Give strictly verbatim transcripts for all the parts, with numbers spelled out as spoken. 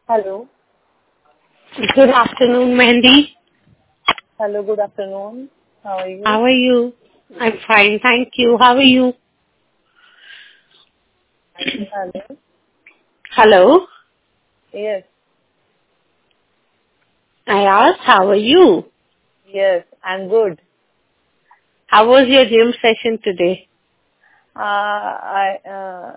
Hello. Good afternoon, Mehendi. Hello, good afternoon. How are you? How are you? I'm fine, thank you. How are you? Hello. Hello? Yes, I asked, how are you? yes, I'm good. How was your gym session today? Uh, I uh,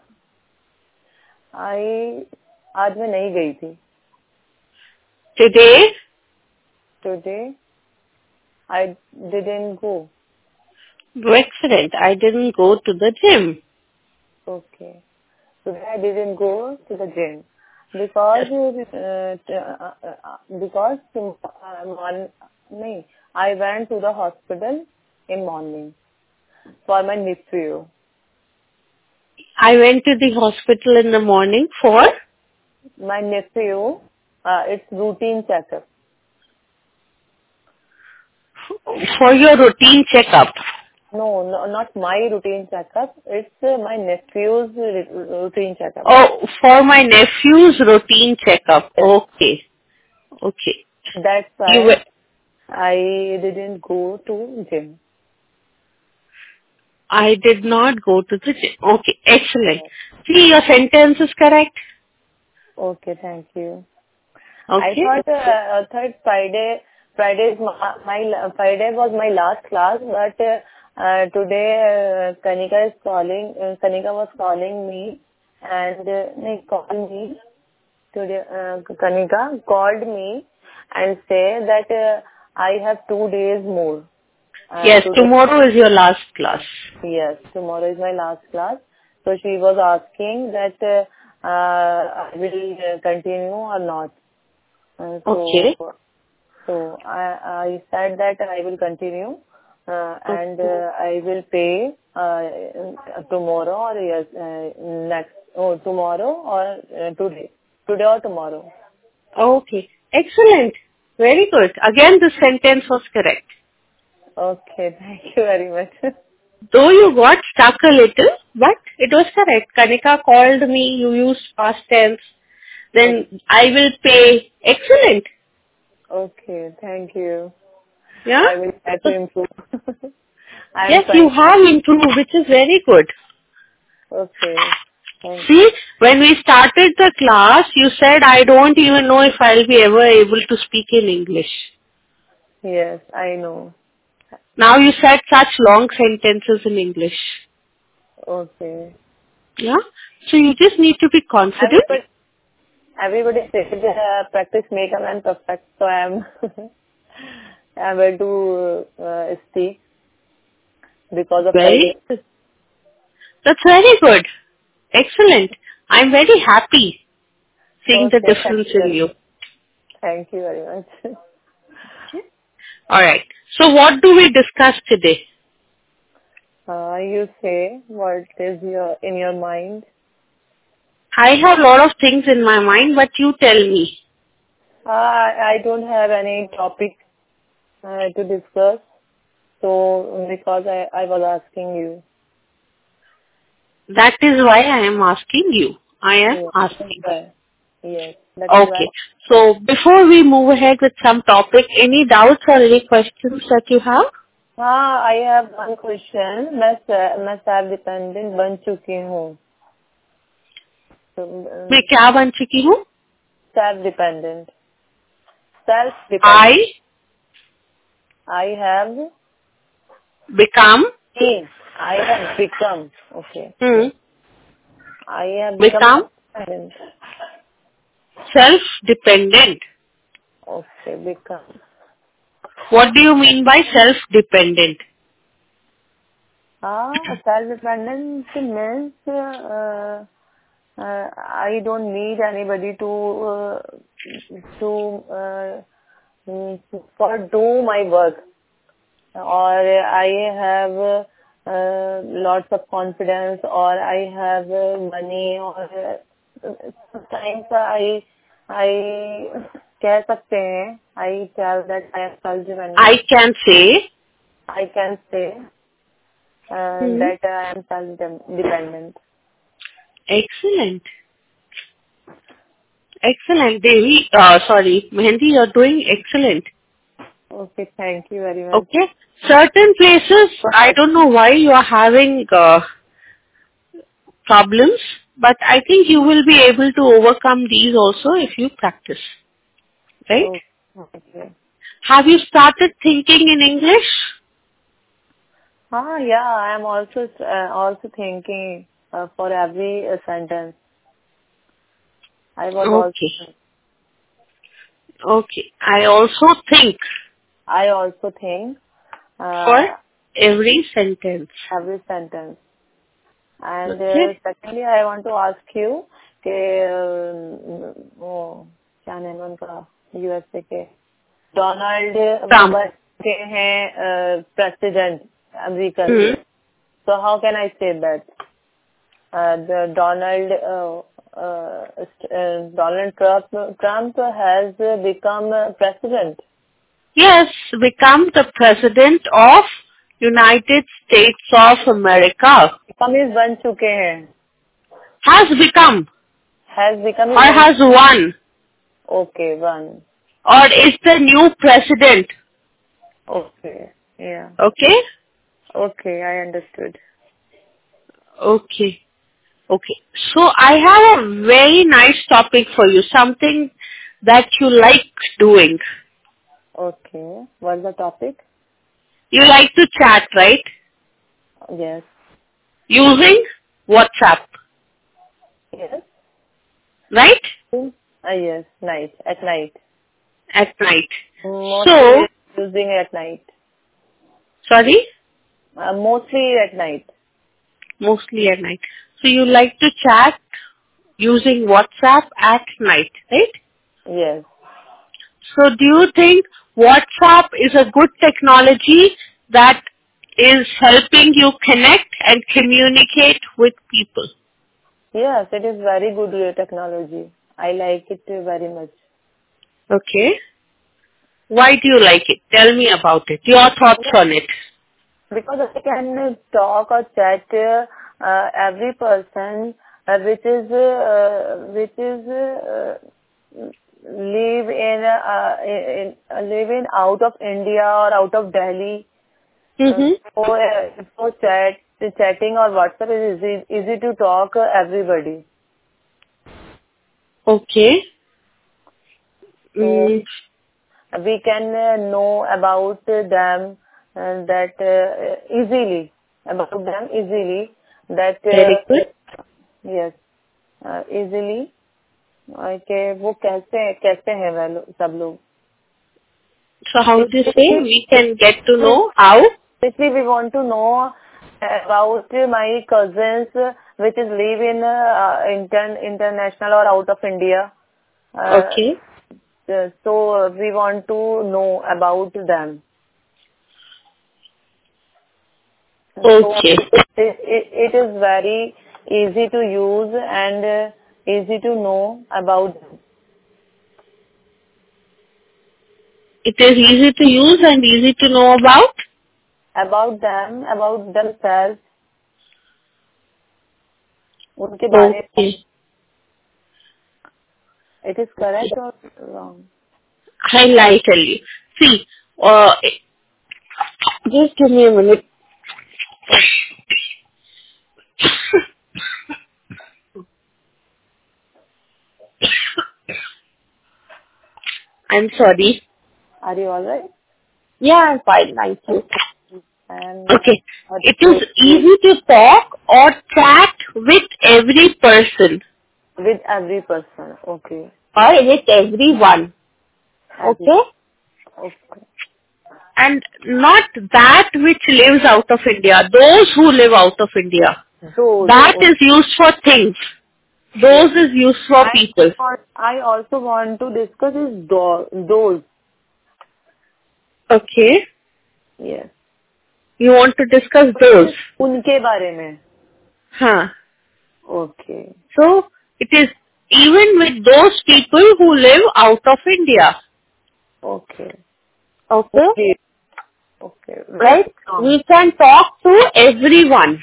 I आज मैं नहीं गई थी. Today? Today I didn't go. Excellent. I didn't go to the gym. Okay. Today I didn't go to the gym because uh, t- uh, uh, because uh, mon- नहीं, I went to the hospital in morning for my nephew. I went to the hospital in the morning for, My nephew, uh, it's routine checkup. for your routine checkup. No, no, not my routine checkup. It's uh, my nephew's ru- routine checkup. Oh, for my nephew's routine checkup. Yes. Okay. Okay. That's You why were, I didn't go to gym. I did not go to the gym. Okay. Excellent. See, your sentence is correct. Okay, thank you. I Okay. thought uh, third Friday, Friday is my, my la- Friday was my last class, but uh, uh, today uh, Kanika is calling. Uh, Kanika was calling me, and uh, they called me today. Uh, Kanika called me and say that uh, I have two days more. Uh, Yes, today, tomorrow is your last class. yes, tomorrow is my last class. So she was asking that uh, uh, I will uh, continue or not. Uh, so, Okay. so I, I said that I will continue uh, and Okay. uh, I will pay uh, tomorrow or yes, uh, next, oh, tomorrow or uh, today, today or tomorrow. Okay. Excellent. Very good. Again, the sentence was correct. Okay, thank you very much. Though you got stuck a little, but it was correct. Kanika called me, you used past tense, Okay, then I will pay. Excellent. okay, thank you. Yeah? I will try to So, improve. I am yes, you trying. have improved, which is very good. Okay, thank See, when we started the class, you said, I don't even know if I'll be ever able to speak in English. Yes, I know. Now you said such long sentences in English. Okay. Yeah? So you just need to be confident. Everybody, everybody says uh, practice make a man perfect. So I am able to uh, speak because of Very practice. good. That's very good. Excellent. I'm very happy seeing the Okay, thank difference in you. you. Thank you very much. Alright. So what do we discuss today? Uh, you say what is your in your mind. I have a lot of things in my mind, but you tell me. Uh, I I don't have any topic uh, to discuss. So because I I was asking you. That is why I am asking you. I am Yes, that's asking. why. Yes, that is why. Okay. So before we move ahead with some topic, any doubts or any questions that you have? हाँ, I have one question. मैं se- मैं self dependent बन चुकी हूँ. मैं क्या बन चुकी हूँ? Self dependent. Self I dependent. I have become been. I have become. Okay. hmm, I have become become self-dependent. self-dependent. Okay, become. What do you mean by self-dependent? Ah, self-dependent means uh, uh, I don't need anybody to uh, to uh, mm, for do my work. Or I have uh, lots of confidence, or I have uh, money, or uh, sometimes I I कह सकते हैं I tell that I am self-dependent. I can say, I can say uh, hmm, that I am self-dependent. excellent, Excellent, Devi. Uh, sorry, Mehendi, you're doing excellent. Okay, thank you very much. Okay. Certain places, I don't know why you are having uh, problems, but I think you will be able to overcome these also if you practice. Right? Okay. Okay. Have you started thinking in English? Ah, yeah, I am also uh, also thinking uh, for every uh, sentence. I was Okay. also Okay. I also think I also think for uh, every sentence. every sentence. And uh, Okay. secondly, I want to ask you कि uh, वो क्या नाम है उनका USA के Donald वो Trump. बन के हैं प्रेसिडेंट अमेरिका के. Hmm. So how can I say that? Uh, the Donald uh, uh, uh, Donald Trump Trump has become president. Yes, become the president of United States of America. Become is बन चुके हैं. Has become Has become or is बन. has won Okay, one. or is the new president. Okay, yeah. Okay? Okay, I understood. Okay. Okay. So I have a very nice topic for you. Something that you like doing. Okay, what's the topic? You like to chat, right? Yes. Using WhatsApp, Yes. right? Uh, yes, night at night. At night. Mostly So, using at night. sorry? Uh, mostly at night. Mostly at night. So you like to chat using WhatsApp at night, right? Yes. So do you think WhatsApp is a good technology that is helping you connect and communicate with people? Yes, it is very good uh, technology. I like it uh, very much. Okay. Why do you like it? Tell me about it. Your thoughts on it. Because I can uh, talk or chat uh, uh, every person uh, which is uh, which is uh, live in uh, in uh, live in out of India or out of Delhi. Uh, Mm-hmm. for uh, for chat chatting or WhatsApp is easy easy to talk uh, everybody. Okay. So Mm, we can uh, know about uh, them uh, that uh, easily about them easily that very good. uh, yes uh, easily uh, कि वो कैसे कैसे हैं वह लोग सब लोग. So how do you say Basically, we can get to know how? basically we want to know about my cousins uh, which is live in uh, intern international or out of India. Uh, Okay. so we want to know about them. So Okay. it, it, it is very easy to use and uh, easy to know about them. It is easy to use and easy to know about? About them, about themselves, उनके बारे में. Okay. It is correct or wrong? I'll, I'll tell you. See, uh, just give me a minute. I'm sorry. Are you alright? Yeah, I'm fine. Thank you. And Okay. uh, It is easy to talk or chat with every person with every person. Okay. or with everyone. Every, Okay? okay. And not that which lives out of India. Those who live out of India. Those. That Okay. is used for things. Yes. Those is used for I, people. I also want to discuss is do, those. Okay. Yes. You want to discuss those. उनके बारे में. Huh. Okay. So, it is even with those people who live out of India. Okay. Okay? Okay. Okay. Right? Um, We can talk to everyone.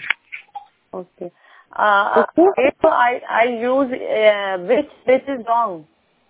okay. Uh, Okay? if I I use uh, which which is wrong.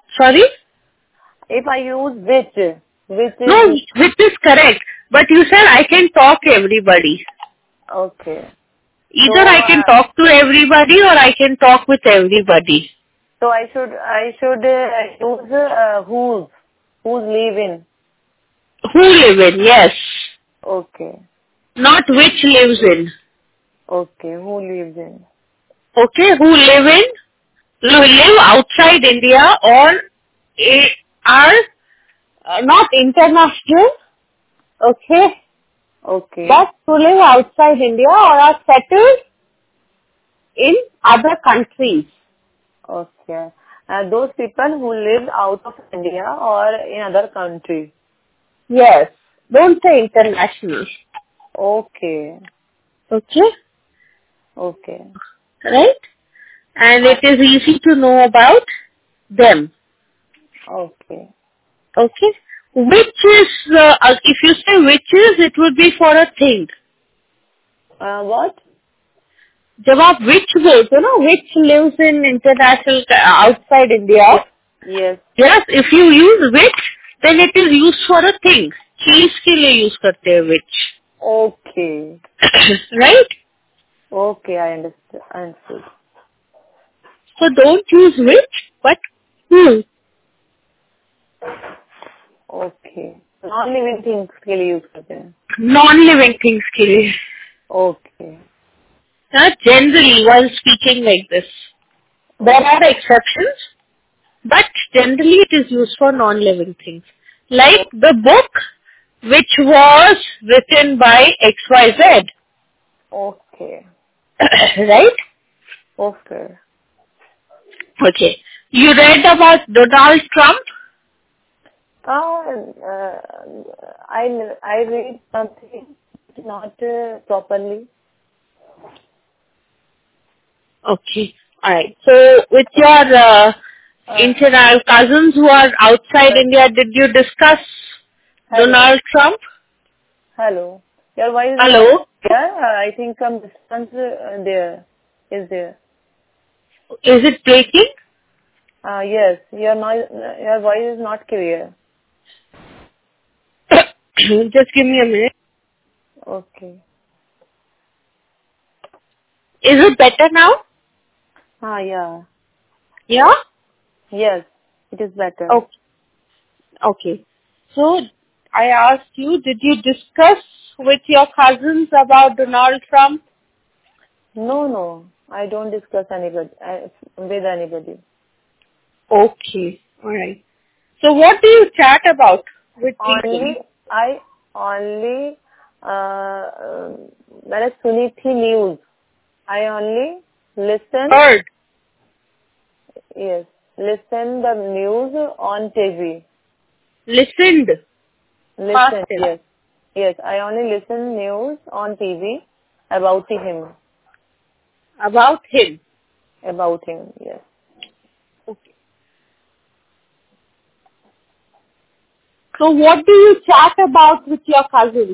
Sorry? If I use which, which No, is which is correct. But you said I can talk everybody. okay. Either So, I can uh, talk to everybody or I can talk with everybody. so I should I should uh, use uh, whose whose live in. Who live in, yes. Okay, Not which lives in. okay. Who lives in? Okay, who live in, who live outside India or eh, are uh, not international, okay, Okay, but who live outside India or are settled in other countries. okay. Uh, those people who live out of India or in other countries. Yes, don't say international. Okay, Okay, okay. right? And Uh, it is easy to know about them. okay. Okay? Which is, uh, uh, if you say which is, it would be for a thing. Uh, what? जब आप which बोलते हो ना, which lives in international, uh, outside India, Yes. Yes. yes, if you use which, then it is used for a thing. चीज के लिए use करते हैं which. Okay. Right? Okay, I understood. Understood. So don't use which, but who. Okay. Non-living things के लिए use करते हैं. Non-living things के लिए. Okay. Not generally while speaking like this. There are exceptions, but generally it is used for non-living things. Like the book which was written by X Y Z. Okay. Right? Okay. Okay. You read about Donald Trump? Uh, uh, I I read something not uh, properly. Okay. Alright. So with your uh, Uh, internal cousins who are outside India, did you discuss hello. Donald Trump? Hello. Your voice is not Hello? clear. Uh, I think some distance uh, there is there. Is it breaking? Uh, yes. Your noise. Your voice is not clear. Just give me a minute. Okay. Is it better now? Ah, yeah. Yeah? Yes. It is better. Okay. Okay. So, I asked you, did you discuss with your cousins about Donald Trump? No, no. I don't discuss anybody uh, with anybody. Okay. Alright. So, what do you chat about with people? Only I only uh, uh, मैंने सुनी थी news. I only listen. Heard. Yes, listen the news on T V. Listened. Listen. Fasted. Yes, yes. I only listen news on T V about him. About him. About him. Yes. Okay. So, what do you chat about with your cousins?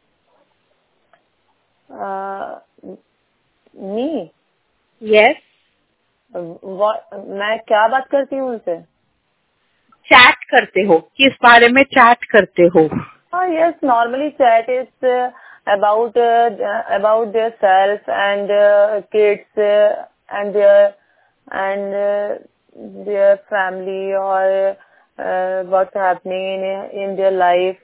Uh, me. Yes. What? मैं क्या बात करती हूँ उनसे? Chat करते हो. किस बारे में chat करते हो? Oh, yes, normally chat is uh, about uh, about their self and uh, kids uh, and their and uh, their family or uh, what's happening in in their life.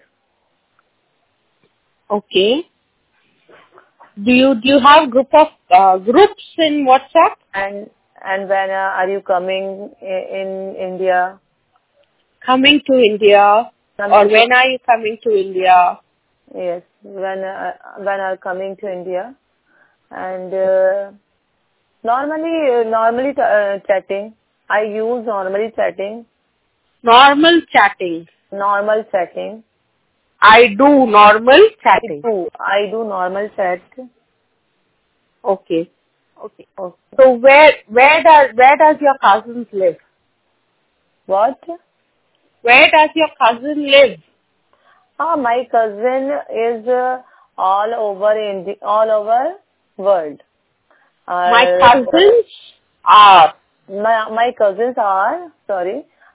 Okay. Do you do you have group of uh, groups in WhatsApp? And and when uh, are you coming in, in India? Coming to India, Coming or to, when are you coming to India? yes, when uh, when are coming to India? And uh, normally uh, normally uh, chatting. I use normally chatting. Normal chatting. Normal chatting. I do normal I chatting. do. I do normal chat. Okay. Okay. Okay. So where where does where does your cousins live? What? Where does your cousin live? Ah, my cousin is uh, all over India, all over world. My Uh, cousins are my my cousins are sorry.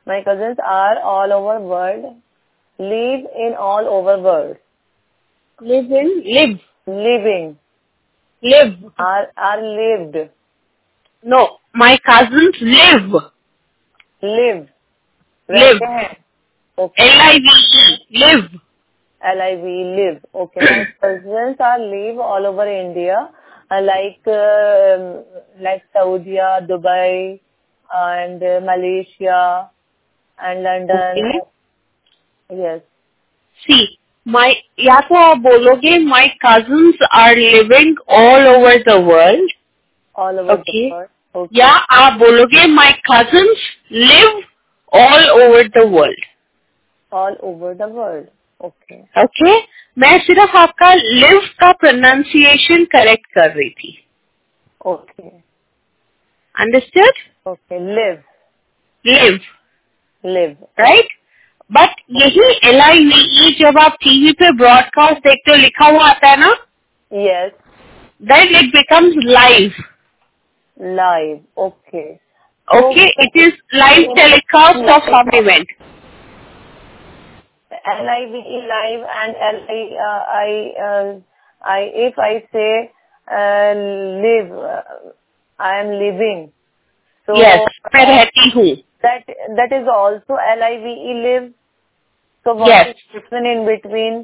My cousins are all over world. Live in all over world. Live in, live, Living. live. Are are lived. No, my cousins live. Live. Live. रहते हैं. Okay. L I V E, live. L I V live. Okay. My cousins are live all over India, uh, like uh, like Saudi, Dubai, and uh, Malaysia, and London. Okay. Yes. See, my, या तो आप बोलोगे my cousins are living all over the world. All over Okay. the world. Okay. या आप बोलोगे my cousins live all over the world. All over the world. Okay. Okay. मैं सिर्फ आपका live का pronunciation correct कर रही थी. Okay. Understood? Okay. Live. Live. Live. Right? But यही एल आई वी ई जब आप टीवी पे ब्रॉडकास्ट देखते हो लिखा हुआ आता है ना, Yes. Then it becomes live. Live. Okay. Okay, it is live telecast of some event. L I V E live and L I uh, I uh, I if I say uh, live, uh, I am living. So yes, मैं रहती हूँ. that that is also L I V E live. So what Yes. is different in between?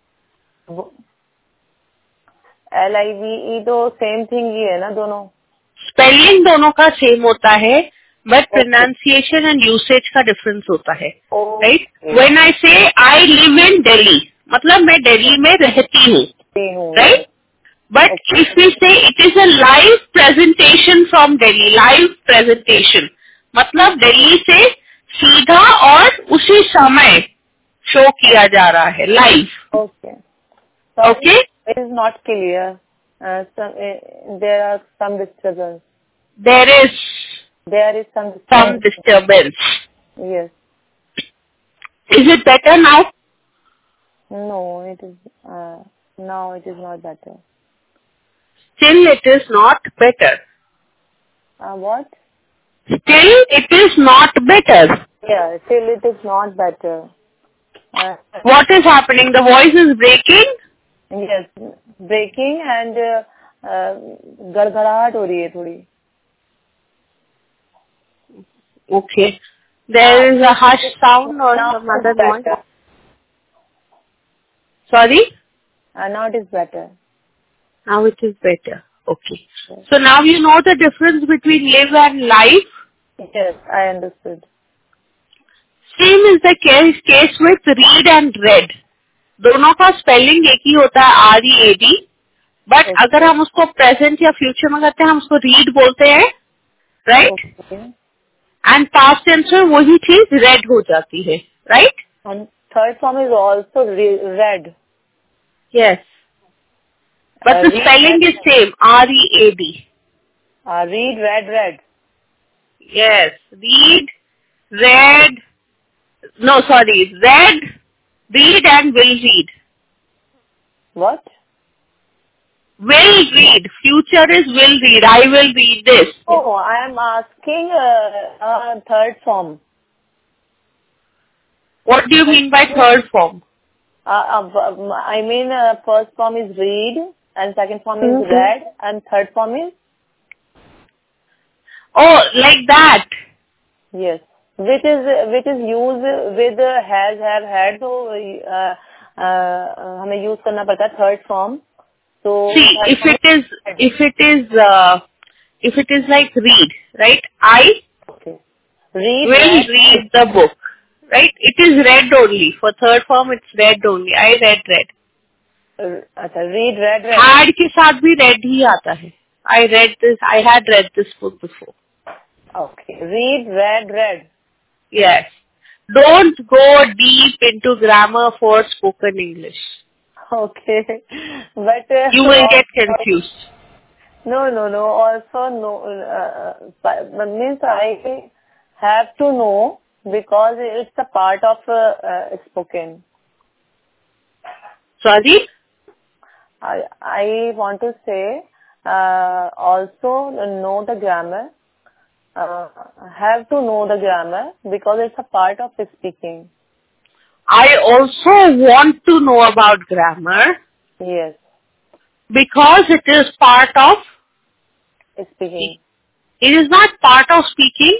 L I V E तो same thing ही है ना दोनों. Spelling दोनों का same होता है, बट प्रोनाउंसिएशन एंड यूसेज का डिफरेंस होता है. राइट? व्हेन आई से आई लिव इन दिल्ली, मतलब मैं दिल्ली में रहती हूँ. Right? But if we say it is a live presentation from Delhi, live presentation मतलब दिल्ली से सीधा और उसी समय शो किया जा रहा है live. Okay. Okay? It is not clear. Uh, some, uh, there are some disturbance. There is There is some some disturbance. disturbance. Yes. Is it better now? No, it is. Uh, now it is not better. Still it is not better. Uh, what? Still it is not better. Yeah, still it is not better. Uh, What is happening? The voice is breaking? yes, breaking and uh, uh, गड़गड़ाहट हो रही है थोड़ी. Okay. There is a hush sound or Now some it other is noise. better. Sorry? Uh, now it is better. Now it is better. Okay. So now you know the difference between live and live. Yes, I understood. Same is the case, case with read and read. दोनों का spelling एक ही होता है, R E A D. But Okay. अगर हम उसको present या फ्यूचर में करते हैं हम उसको रीड बोलते हैं. Right? Okay. And past tense में वही चीज रेड हो जाती है. Right? And third form is also re- read. Yes, but Uh, the read, spelling read. Is same, R E A D. Uh, read, read, read. Yes, read, read, no sorry, read, read and will read. What? Will read, future is will read, I will read this. Oh, I am asking uh, uh, third form. What do you mean by third form? Uh, uh, I mean uh, first form is read and second form is Mhm. read and third form is Oh, like that. yes, which is which is used with uh, has, have, had. So uh, uh, हमें use करना पड़ता है third form. So See, if it is, if it is, uh, if it is like read, right? I okay, read, will read, read the book, right? It is read only. For third form, it's read only. I read, read. uh, अच्छा, read, read, read. Had के साथ भी read ही आता है. I read this, I had read this book before. Okay, read, read, read. Yes. Don't go deep into grammar for spoken English. Okay, but uh, You will get confused. no, no, no. Also, no. Uh, but means I have to know because it's a part of uh, uh, spoken. Sorry? I I want to say uh, also know the grammar uh, have to know the grammar because it's a part of speaking. I also want to know about grammar Yes, because it is part of, speaking. it is not part of speaking,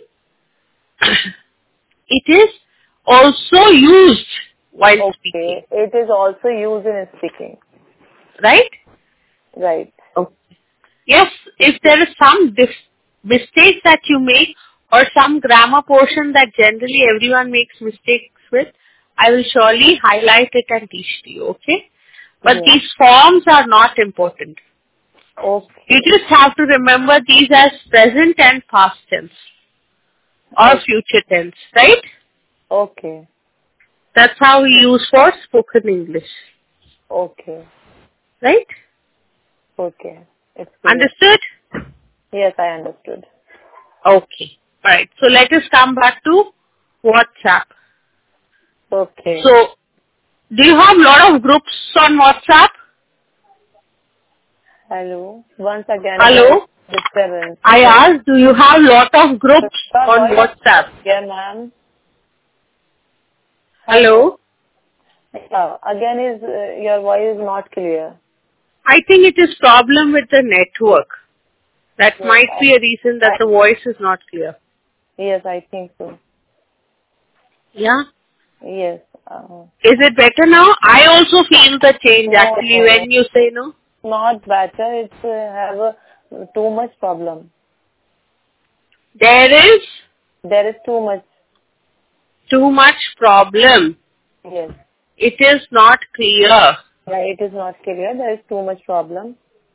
it is also used while speaking, Okay, it is also used in speaking. right? Right. Okay. Yes, if there is some dis- mistake that you make or some grammar portion that generally everyone makes mistakes with, I will surely highlight it and teach to you, okay? But Yes. these forms are not important. Okay. You just have to remember these as present and past tense or Okay. future tense, right? Okay. That's how we use for spoken English, Okay. right? Okay. It's clear. Understood? Yes, I understood. Okay. Alright, so let us come back to WhatsApp. Okay. So, do you have a lot of groups on WhatsApp? Hello. Once again, there is Hello? disturbance. I asked, do you have lot of groups Your on voice- WhatsApp? Yeah, ma'am. Hello? Yeah, again, is uh, your voice is not clear. I think it is problem with the network. That Yes, might I, be a reason that I, the voice is not clear. yes, I think so. Yeah? Yes. Uh, Is it better now? I also feel the change no, actually no, when you say no. not better. It's uh, have a, too much problem. There is There is too much. too much problem. Yes. It is not clear. Yeah, it is not clear. There is too much problem.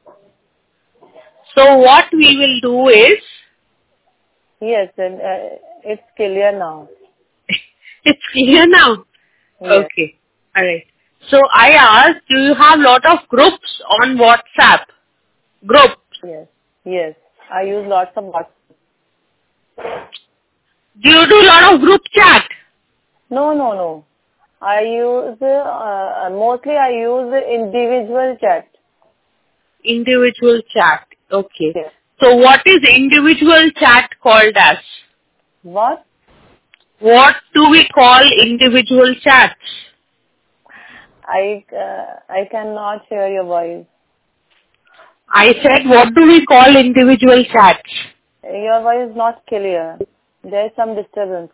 So what we will do is, Yes, and uh, it's clear now. it's clear now. Yes. Okay. Alright. So I asked, do you have lot of groups on WhatsApp? Groups. Yes. Yes. I use lots of WhatsApp. Do you do lot of group chat? No, no, no. I use, uh, uh, mostly I use individual chat. Individual chat. Okay. Yes. So what is individual chat called as? What? What do we call individual chats? I, uh, I cannot hear your voice. I said, what do we call individual chats? Your voice is not clear. There is some disturbance.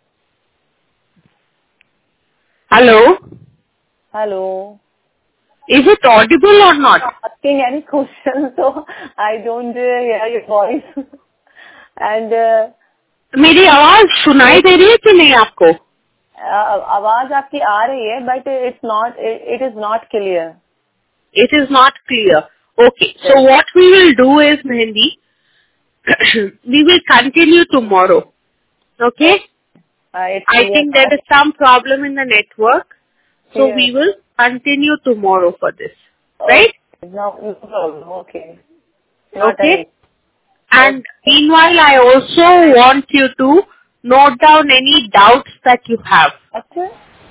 Hello? Hello. Is it audible or not? Asking any question, so I don't uh, hear your voice. And uh, मेरी आवाज सुनाई दे रही है कि नहीं आपको? uh, आवाज आपकी आ रही है, but it's not. It, it is not clear. It is not clear. Okay. So what we will do is, Mehendi, we will continue tomorrow. Okay? Uh, it's I clear think now. there is some problem in the network. So Clear. we will continue tomorrow for this. Okay. Right? No, no problem. Okay. Not Okay? any. And meanwhile, I also want you to note down any doubts that you have. Okay.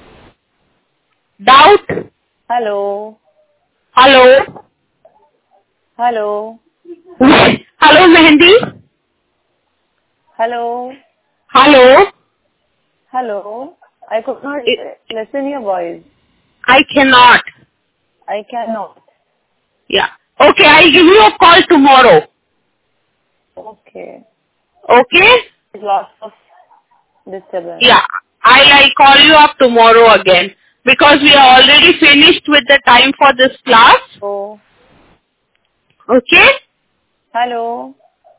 Doubt? Hello. Hello? Hello. Hello, Mehendi? Hello. Hello? Hello. I could not It, uh, listen your voice. I cannot. I cannot. Yeah. Okay, I'll give you a call tomorrow. Okay. Okay? Lots of disturbance. Yeah. I'll, I'll call you up tomorrow again. Because we are already finished with the time for this class. Oh. Okay? Hello.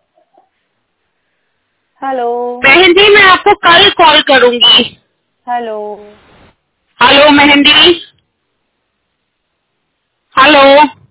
Hello. Mehndi मैं आपको कल call करूंगी. Hello. Hello Mehndi. Hello.